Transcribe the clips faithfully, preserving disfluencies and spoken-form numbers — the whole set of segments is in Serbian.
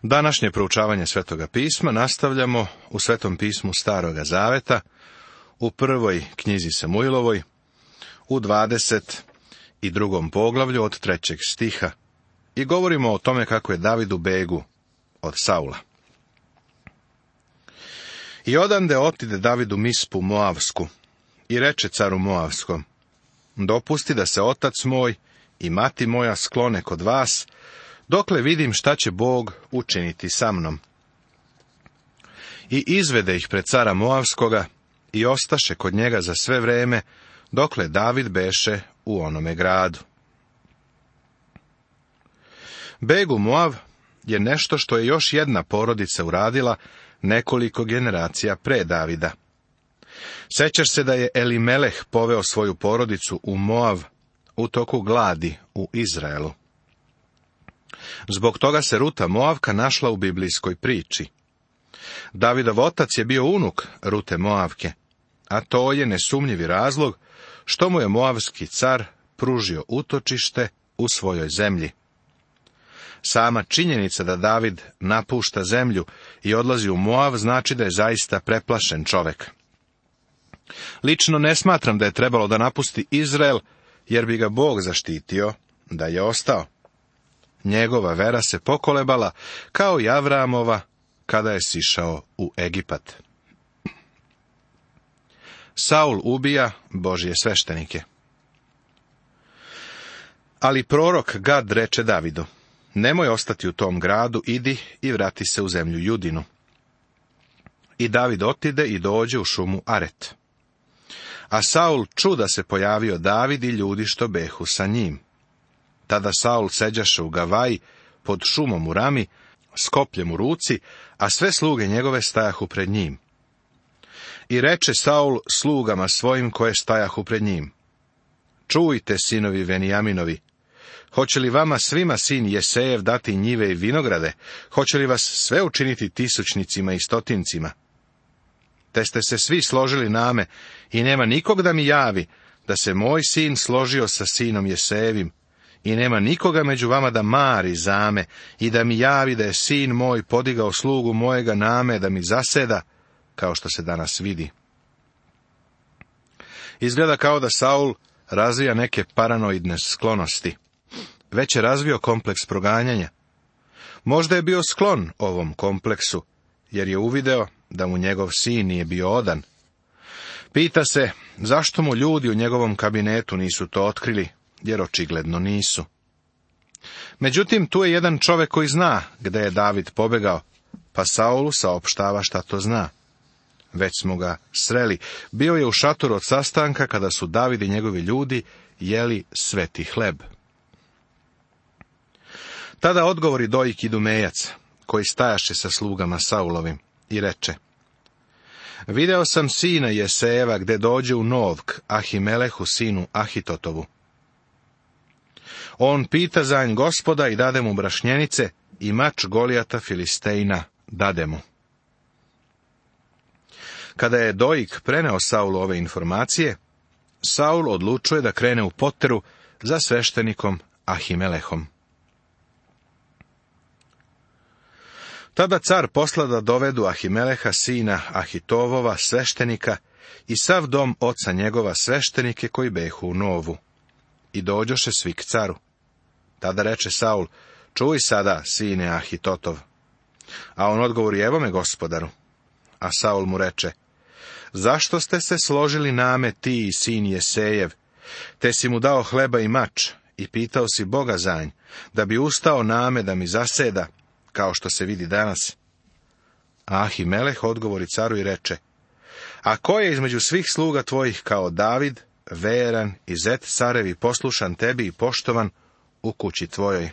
Današnje proučavanje Svetoga pisma nastavljamo u Svetom pismu Staroga zaveta, u prvoj knjizi Samuilovoj, u dvadeset drugom poglavlju od trećeg stiha, i govorimo o tome kako je David u begu od Saula. I odande otide David u Mispu Moavsku, i reče caru Moavskom: dopusti da se otac moj i mati moja sklone kod vas, dokle vidim šta će Bog učiniti sa mnom. I izvede ih pred cara Moavskoga, i ostaše kod njega za sve vreme, dokle David beše u onome gradu. Beg u Moav je nešto što je još jedna porodica uradila nekoliko generacija pre Davida. Sećaš se da je Elimeleh poveo svoju porodicu u Moav u toku gladi u Izraelu. Zbog toga se Ruta Moavka našla u biblijskoj priči. Davidov otac je bio unuk Rute Moavke, a to je nesumnjivi razlog što mu je moavski car pružio utočište u svojoj zemlji. Sama činjenica da David napušta zemlju i odlazi u Moav znači da je zaista preplašen čovek. Lično ne smatram da je trebalo da napusti Izrael, jer bi ga Bog zaštitio da je ostao. Njegova vera se pokolebala kao i Avramova kada je sišao u Egipat. Saul ubija Božje sveštenike. Ali prorok Gad reče Davidu: nemoj ostati u tom gradu, idi i vrati se u zemlju Judinu. I David otide i dođe u šumu Aret. A Saul ču da se pojavio David i ljudi što behu sa njim. Tada Saul seđaše u Gavaji pod šumom u rami, s kopljem u ruci, a sve sluge njegove stajahu pred njim. I reče Saul slugama svojim koje stajahu pred njim: čujte, sinovi Venijaminovi, hoće li vama svima sin Jesejev dati njive i vinograde, hoće li vas sve učiniti tisućnicima i stotincima? Te ste se svi složili name, i nema nikog da mi javi da se moj sin složio sa sinom Jesejevim, i nema nikoga među vama da mari zame i da mi javi da je sin moj podigao slugu mojega name da mi zaseda, kao što se danas vidi. Izgleda kao da Saul razvija neke paranoidne sklonosti. Već je razvio kompleks proganjanja. Možda je bio sklon ovom kompleksu, jer je uvideo da mu njegov sin nije bio odan. Pita se zašto mu ljudi u njegovom kabinetu nisu to otkrili, jer očigledno nisu. Međutim, tu je jedan čovek koji zna gde je David pobegao, pa Saulu saopštava šta to zna. Već smo ga sreli. Bio je u šatoru od sastanka kada su David i njegovi ljudi jeli sveti hleb. Tada odgovori Dojik Idumejac, koji stajaše sa slugama Saulovim, i reče: video sam sina Jesejeva gde dođe u Novk Ahimelehu sinu Ahitotovu. On pita za nj Gospoda i dade mu brašnjenice, i mač Golijata Filistejna dade mu. Kada je Dojik preneo Saulu ove informacije, Saul odlučuje da krene u poteru za sveštenikom Ahimelehom. Tada car posla da dovedu Ahimeleha sina Ahitovova sveštenika i sav dom oca njegova sveštenike koji behu u Novu. I dođoše svi k caru. Tada reče Saul: čuj sada, sine Ahitotov. A on odgovori: evo me, gospodaru. A Saul mu reče: zašto ste se složili name ti i sin Jesejev, te si mu dao hleba i mač, i pitao si Boga za nj, da bi ustao name da mi zaseda, kao što se vidi danas? A Ahimeleh odgovori caru i reče: a ko je između svih sluga tvojih kao David, veran i zet carevi, poslušan tebi i poštovan u kući tvojoj?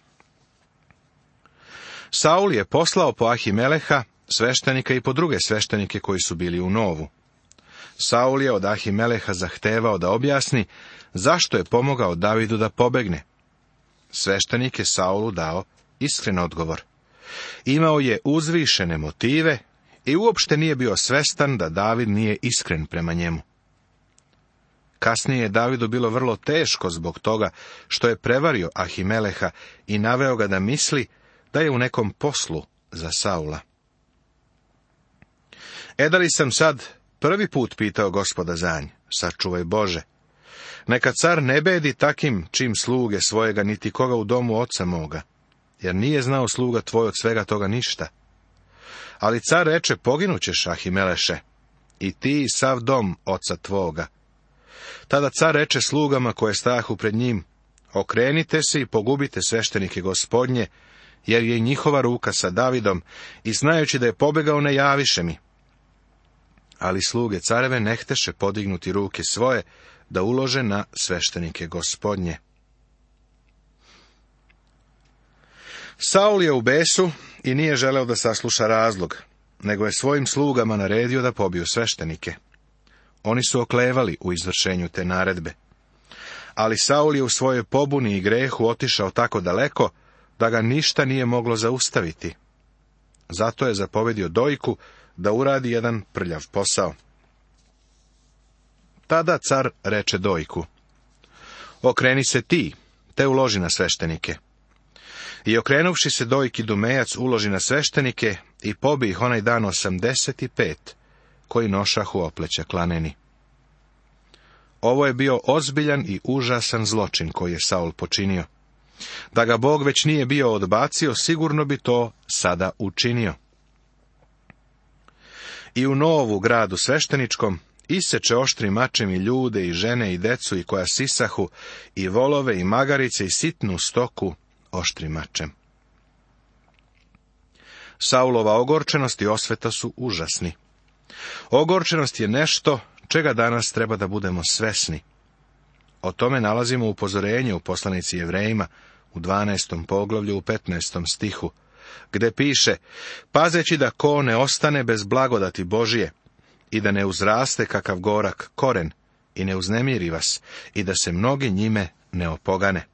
Saul je poslao po Ahimeleha sveštenika i po druge sveštenike koji su bili u Novu. Saul je od Ahimeleha zahtevao da objasni zašto je pomogao Davidu da pobegne. Sveštenik je Saulu dao iskren odgovor. Imao je uzvišene motive i uopšte nije bio svestan da David nije iskren prema njemu. Kasnije je Davidu bilo vrlo teško zbog toga što je prevario Ahimeleha i naveo ga da misli da je u nekom poslu za Saula. E da li sam sad prvi put pitao Gospoda za nj, sačuvaj Bože. Neka car ne bedi takim čim sluge svojega, niti koga u domu oca moga, jer nije znao sluga tvoj od svega toga ništa. Ali car reče, poginućeš, Ahimeleše, i ti i sav dom oca tvoga. Tada car reče slugama koje stajahu pred njim, okrenite se i pogubite sveštenike Gospodnje, jer je njihova ruka sa Davidom, i znajući da je pobegao ne javiše mi. Ali sluge careve nehteše podignuti ruke svoje, da ulože na sveštenike Gospodnje. Saul je u besu i nije želeo da sasluša razlog, nego je svojim slugama naredio da pobiju sveštenike. Oni su oklevali u izvršenju te naredbe. Ali Saul je u svojoj pobuni i grehu otišao tako daleko, da ga ništa nije moglo zaustaviti. Zato je zapovedio dojku da uradi jedan prljav posao. Tada car reče dojku, okreni se ti, te uloži na sveštenike. I okrenuvši se dojki Dumejac uloži na sveštenike i pobi ih onaj dan osamdeset pet, koji nošahu opleća klaneni. Ovo je bio ozbiljan i užasan zločin koji je Saul počinio. Da ga Bog već nije bio odbacio, sigurno bi to sada učinio. I u Novu, gradu svešteničkom, iseče oštrim mačem i ljude i žene i decu i koja sisahu, i volove i magarice i sitnu stoku oštrim mačem. Saulova ogorčenost i osveta su užasni. Ogorčenost je nešto čega danas treba da budemo svesni. O tome nalazimo upozorenje u poslanici Jevrejima u dvanaestom poglavlju u petnaestom stihu, gde piše, pazeći da ko ne ostane bez blagodati Božije i da ne uzraste kakav gorak koren i ne uznemiri vas i da se mnogi njime ne opogane.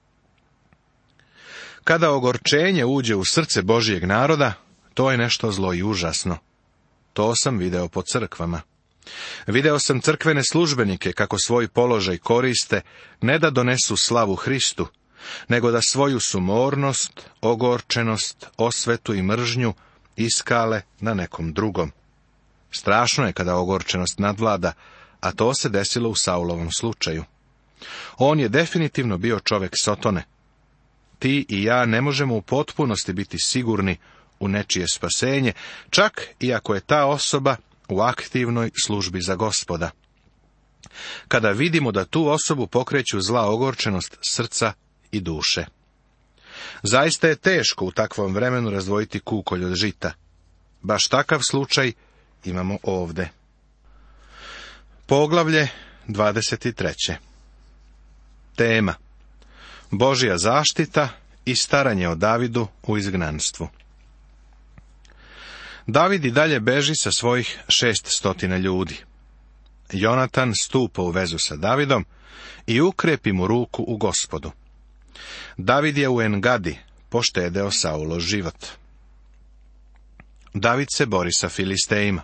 Kada ogorčenje uđe u srce Božijeg naroda, to je nešto zlo i užasno. To sam video po crkvama. Video sam crkvene službenike kako svoj položaj koriste, ne da donesu slavu Hristu, nego da svoju sumornost, ogorčenost, osvetu i mržnju iskale na nekom drugom. Strašno je kada ogorčenost nadvlada, a to se desilo u Saulovom slučaju. On je definitivno bio čovek Sotone. Ti i ja ne možemo u potpunosti biti sigurni u nečije spasenje, čak i ako je ta osoba u aktivnoj službi za Gospoda. Kada vidimo da tu osobu pokreću zla ogorčenost srca i duše. Zaista je teško u takvom vremenu razdvojiti kukolj od žita. Baš takav slučaj imamo ovde. Poglavlje dvadeset tri. Tema: Božja zaštita i staranje o Davidu u izgnanstvu. David i dalje beži sa svojih šest stotina ljudi. Jonatan stupa u vezu sa Davidom i ukrepi mu ruku u Gospodu. David je u Engadi poštedeo Saulo život. David se bori sa Filistejima.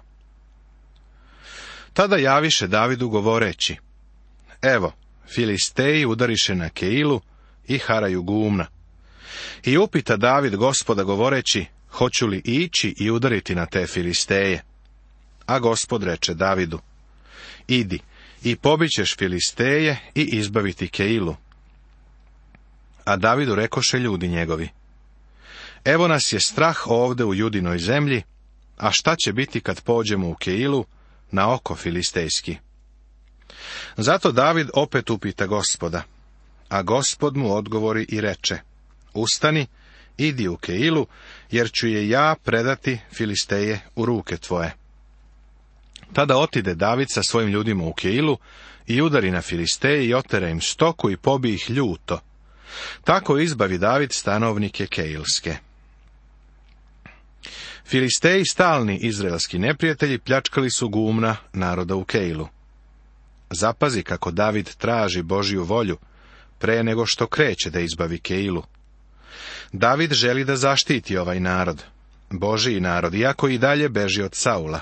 Tada javiše Davidu govoreći, evo, Filisteji udariše na Keilu i haraju gumna. I upita David Gospoda govoreći, hoću li ići i udariti na te Filisteje? A Gospod reče Davidu, idi i pobićeš Filisteje i izbaviti Keilu. A Davidu rekoše ljudi njegovi, evo nas je strah ovde u Judinoj zemlji, a šta će biti kad pođemo u Keilu na oko filistejski? Zato David opet upita Gospoda, a Gospod mu odgovori i reče, ustani, idi u Keilu, jer ću je ja predati Filisteje u ruke tvoje. Tada otide David sa svojim ljudima u Keilu i udari na Filisteje i otera im stoku i pobi ih ljuto. Tako izbavi David stanovnike Keilske. Filisteji, stalni izraelski neprijatelji, pljačkali su gumna naroda u Keilu. Zapazi kako David traži Božju volju pre nego što kreće da izbavi Keilu. David želi da zaštiti ovaj narod, Božji narod, iako i dalje beži od Saula.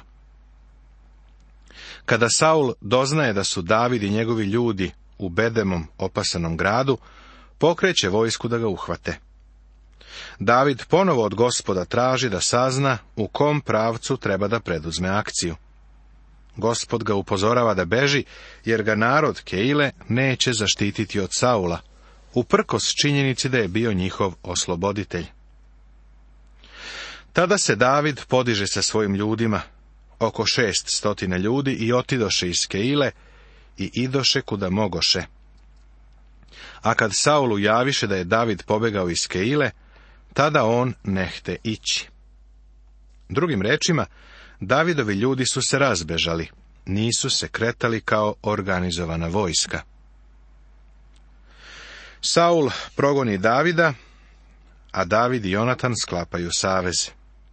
Kada Saul doznaje da su David i njegovi ljudi u bedemom opasanom gradu, pokreće vojsku da ga uhvate. David ponovo od Gospoda traži da sazna u kom pravcu treba da preduzme akciju. Gospod ga upozorava da beži, jer ga narod Keile neće zaštititi od Saula, uprkos činjenici da je bio njihov osloboditelj. Tada se David podiže sa svojim ljudima, oko šest stotina ljudi, i otidoše iz Keile i idoše kuda mogoše. A kad Saulu javiše da je David pobegao iz Keile, tada on nehte ići. Drugim rečima, Davidovi ljudi su se razbežali, nisu se kretali kao organizovana vojska. Saul progoni Davida, a David i Jonatan sklapaju savez.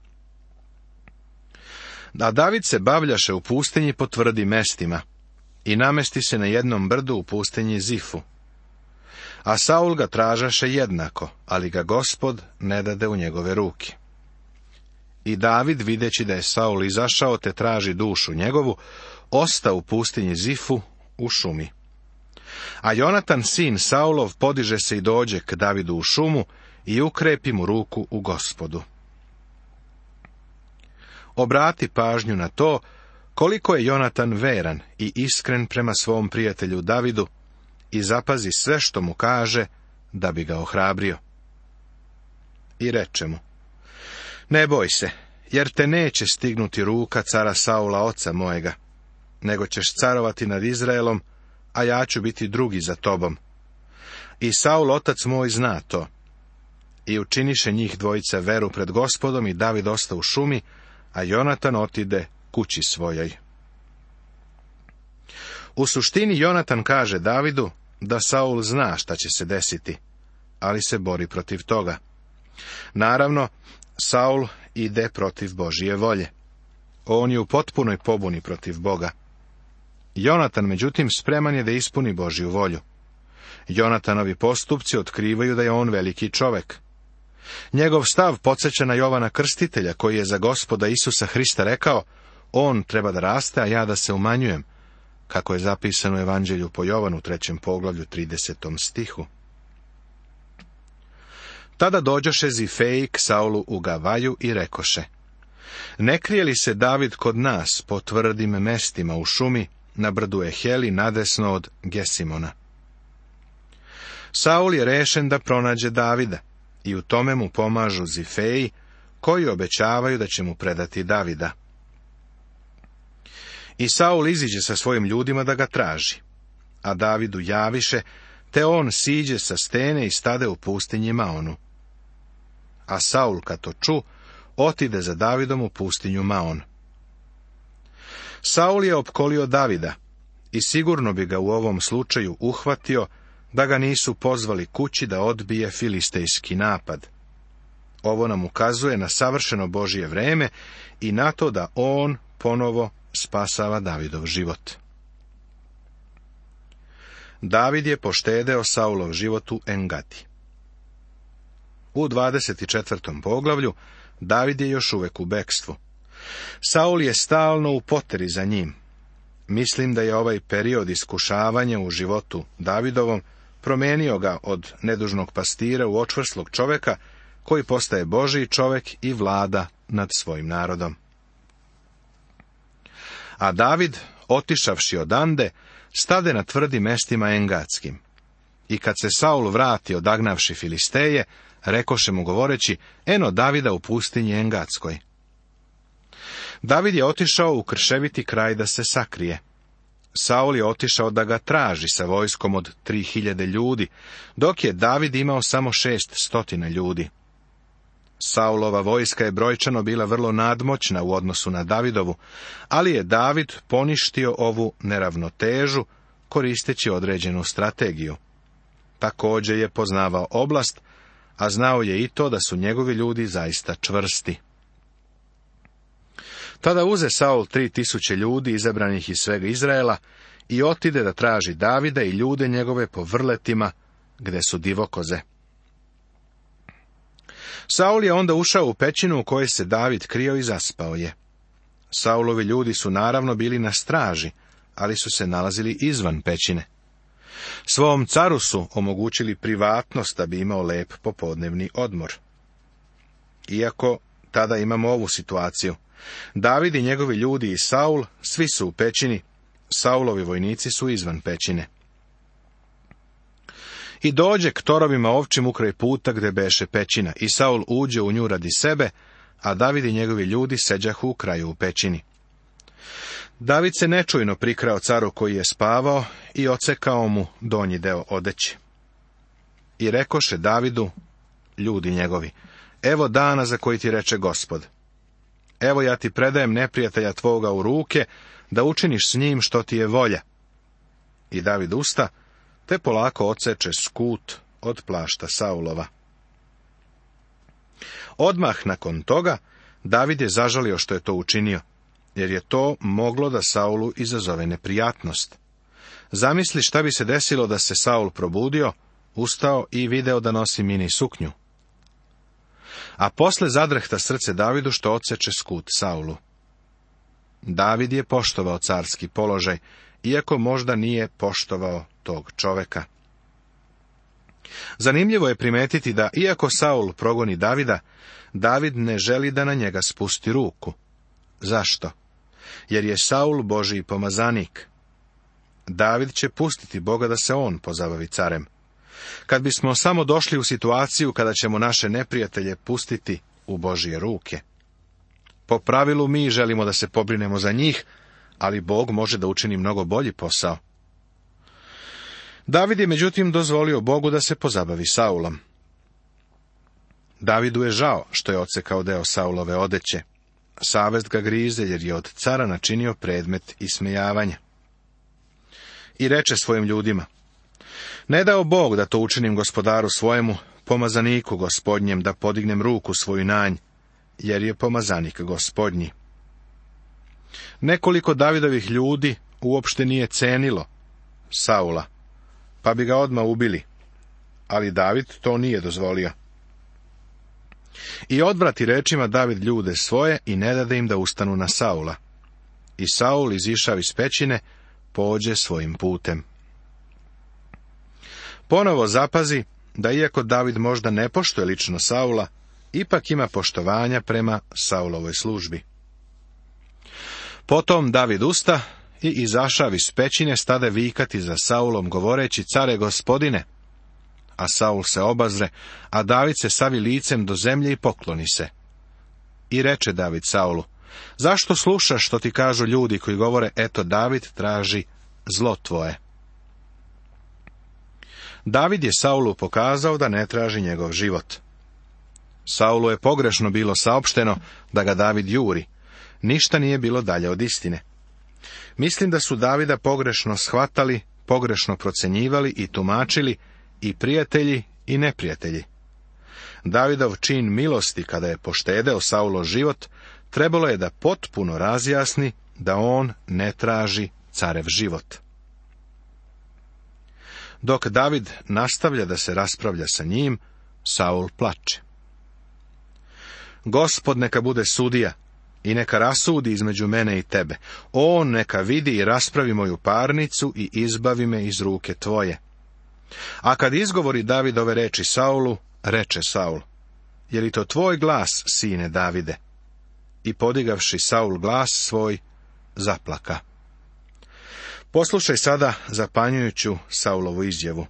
A David se bavljaše u pustinji po tvrdim mestima i namesti se na jednom brdu u pustinji Zifu. A Saul ga tražaše jednako, ali ga Gospod ne dade u njegove ruke. I David, videći da je Saul izašao te traži dušu njegovu, osta u pustinji Zifu u šumi. A Jonatan, sin Saulov, podiže se i dođe k Davidu u šumu i ukrepi mu ruku u Gospodu. Obrati pažnju na to koliko je Jonatan veran i iskren prema svom prijatelju Davidu i zapazi sve što mu kaže da bi ga ohrabrio. I reče mu: ne boj se, jer te neće stignuti ruka cara Saula oca mojega, nego ćeš carovati nad Izraelom, a ja ću biti drugi za tobom. I Saul otac moj zna to. I učiniše njih dvojica veru pred Gospodom, i David osta u šumi, a Jonatan otide kući svojoj. U suštini Jonatan kaže Davidu da Saul zna šta će se desiti, ali se bori protiv toga. Naravno, Saul ide protiv Božije volje. On je u potpunoj pobuni protiv Boga. Jonatan, međutim, spreman je da ispuni Božju volju. Jonatanovi postupci otkrivaju da je on veliki čovek. Njegov stav podsjeća na Jovana Krstitelja, koji je za Gospoda Isusa Hrista rekao: on treba da raste, a ja da se umanjujem, kako je zapisano u Evanđelju po Jovanu, trećem poglavlju, tridesetom stihu. Tada dođoše Zifeji k Saulu u Gavaju i rekoše: ne krije li se David kod nas po tvrdim mestima u šumi, na brdu Eheli, nadesno od Gesimona? Saul je rešen da pronađe Davida, i u tome mu pomažu Zifeji, koji obećavaju da će mu predati Davida. I Saul iziđe sa svojim ljudima da ga traži, a Davidu javiše, te on siđe sa stene i stade u pustinji Maonu. A Saul, kad to ču, otide za Davidom u pustinju Maon. Saul je opkolio Davida i sigurno bi ga u ovom slučaju uhvatio da ga nisu pozvali kući da odbije filistejski napad. Ovo nam ukazuje na savršeno Božje vreme i na to da on ponovo spasava Davidov život. David je poštedeo Saulov život u Engadi. U dvadeset četvrtom poglavlju David je još uvek u bekstvu. Saul je stalno u poteri za njim. Mislim da je ovaj period iskušavanja u životu Davidovom promenio ga od nedužnog pastira u očvrslog čoveka, koji postaje Božji čovek i vlada nad svojim narodom. A David, otišavši odande, stade na tvrdim mestima engadskim. I kad se Saul vrati odagnavši Filisteje, rekoše mu govoreći: eno Davida u pustinji engadskoj. David je otišao u krševiti kraj da se sakrije. Saul je otišao da ga traži sa vojskom od tri hiljade ljudi, dok je David imao samo šest stotina ljudi. Saulova vojska je brojčano bila vrlo nadmoćna u odnosu na Davidovu, ali je David poništio ovu neravnotežu koristeći određenu strategiju. Također je poznavao oblast, a znao je i to da su njegovi ljudi zaista čvrsti. Tada uze Saul tri tisuće ljudi izabranih iz svega Izraela i otide da traži Davida i ljude njegove po vrletima gde su divokoze. Saul je onda ušao u pećinu u kojoj se David krio i zaspao je. Saulovi ljudi su naravno bili na straži, ali su se nalazili izvan pećine. Svom caru su omogućili privatnost da bi imao lep popodnevni odmor. iako tada imamo ovu situaciju. David i njegovi ljudi i Saul, svi su u pećini, Saulovi vojnici su izvan pećine. I dođe k torovima ovčim ukraj puta gde beše pećina, i Saul uđe u nju radi sebe, a David i njegovi ljudi seđahu u kraju u pećini. David se nečujno prikrao caru koji je spavao i ocekao mu donji deo odeće. I rekoše Davidu ljudi njegovi: evo dana za koji ti reče Gospod. Evo ja ti predajem neprijatelja tvoga u ruke, da učiniš s njim što ti je volja. I David usta, te polako odseče skut od plašta Saulova. Odmah nakon toga David je zažalio što je to učinio, jer je to moglo da Saulu izazove neprijatnost. Zamisli šta bi se desilo da se Saul probudio, ustao i video da nosi mini suknju. A posle zadrhta srce Davidu što odseče skut Saulu. David je poštovao carski položaj, iako možda nije poštovao tog čoveka. Zanimljivo je primetiti da, iako Saul progoni Davida, David ne želi da na njega spusti ruku. Zašto? Jer je Saul Božji pomazanik. David će pustiti Boga da se on pozabavi carem. Kad bismo samo došli u situaciju kada ćemo naše neprijatelje pustiti u Božje ruke. Po pravilu mi želimo da se pobrinemo za njih, ali Bog može da učini mnogo bolji posao. David je međutim dozvolio Bogu da se pozabavi Saulom. Davidu je žao što je odsekao deo Saulove odeće. Savest ga grize jer je od cara načinio predmet ismejavanja. I reče svojim ljudima: ne dao Bog da to učinim gospodaru svojemu, pomazaniku gospodnjem, da podignem ruku svoju na nj, jer je pomazanik gospodnji. Nekoliko Davidovih ljudi uopšte nije cenilo Saula, pa bi ga odmah ubili, ali David to nije dozvolio. I odvrati rečima David ljude svoje i ne dade im da ustanu na Saula. I Saul, izišav iz pećine, pođe svojim putem. Ponovo zapazi da iako David možda ne poštuje lično Saula, ipak ima poštovanja prema Saulovoj službi. Potom David usta i izašav iz pećine stade vikati za Saulom, govoreći: care gospodine. A Saul se obazre, a David se savi licem do zemlje i pokloni se. I reče David Saulu: zašto slušaš što ti kažu ljudi koji govore: eto, David traži zlo tvoje? David je Saulu pokazao da ne traži njegov život. Saulu je pogrešno bilo saopšteno da ga David juri. Ništa nije bilo dalje od istine. Mislim da su Davida pogrešno shvatali, pogrešno procenjivali i tumačili i prijatelji i neprijatelji. Davidov čin milosti kada je poštedeo Saulov život, trebalo je da potpuno razjasni da on ne traži carev život. Dok David nastavlja da se raspravlja sa njim, Saul plače. Gospod neka bude sudija i neka rasudi između mene i tebe. On neka vidi i raspravi moju parnicu i izbavi me iz ruke tvoje. A kad izgovori David ove reči Saulu, reče Saul: je li to tvoj glas, sine Davide? I podigavši Saul glas svoj, zaplaka. Poslušaj sada zapanjujuću Saulovu izjavu.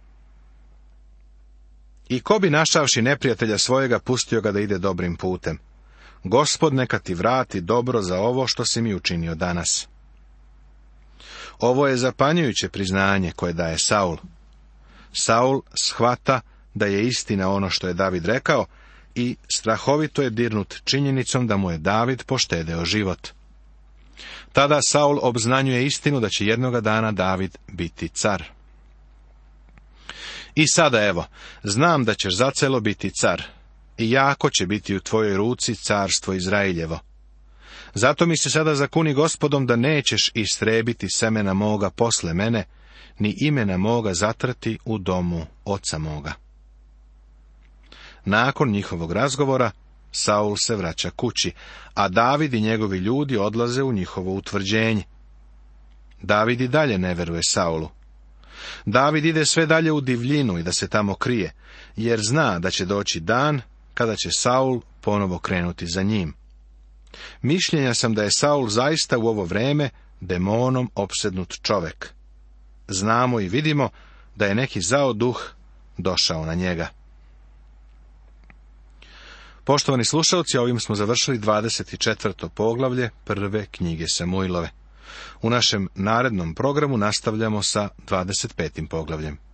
I ko bi našavši neprijatelja svojega pustio ga da ide dobrim putem? Gospod neka ti vrati dobro za ovo što si mi učinio danas. Ovo je zapanjujuće priznanje koje daje Saul. Saul shvata da je istina ono što je David rekao i strahovito je dirnut činjenicom da mu je David poštedeo život. Tada Saul obznanjuje istinu da će jednoga dana David biti car. I sada evo, znam da ćeš zacelo biti car, i jako će biti u tvojoj ruci carstvo Izrailjevo. Zato mi se sada zakuni Gospodom da nećeš istrebiti semena moga posle mene, ni imena moga zatrti u domu oca moga. Nakon njihovog razgovora, Saul se vraća kući, a David i njegovi ljudi odlaze u njihovo utvrđenje. David i dalje ne veruje Saulu. David ide sve dalje u divljinu i da se tamo krije, jer zna da će doći dan kada će Saul ponovo krenuti za njim. Mišljenja sam da je Saul zaista u ovo vreme demonom opsednut čovek. Znamo i vidimo da je neki zao duh došao na njega. Poštovani slušalci, ovim smo završili dvadeset četvrto poglavlje prve knjige Samuilove. U našem narednom programu nastavljamo sa dvadeset petim poglavljem.